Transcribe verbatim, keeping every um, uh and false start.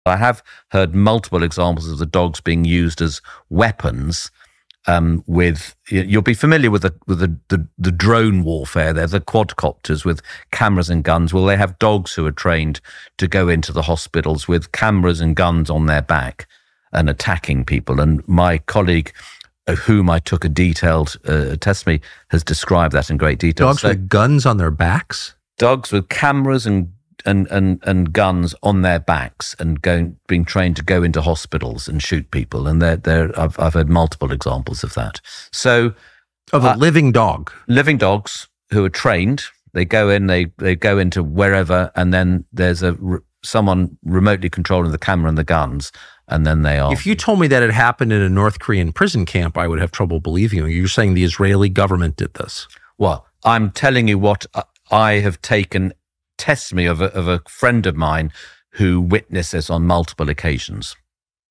I have heard multiple examples of the dogs being used as weapons. Um, with you'll be familiar with the with the, the the drone warfare. They're the quadcopters with cameras and guns. Well, they have dogs who are trained to go into the hospitals with cameras and guns on their back and attacking people. And my colleague, of whom I took a detailed uh, testimony, has described that in great detail. Dogs so, with guns on their backs? Dogs with cameras and and and, and guns on their backs and going being trained to go into hospitals and shoot people. And they're, they're, I've, I've heard multiple examples of that. So Of a uh, living dog? Living dogs who are trained. They go in, they, they go into wherever, and then there's a someone remotely controlling the camera and the guns, and then they are... If you told me that it happened in a North Korean prison camp, I would have trouble believing you. You're saying the Israeli government did this. Well, I'm telling you what I have taken testimony of a, of a friend of mine who witnessed this on multiple occasions.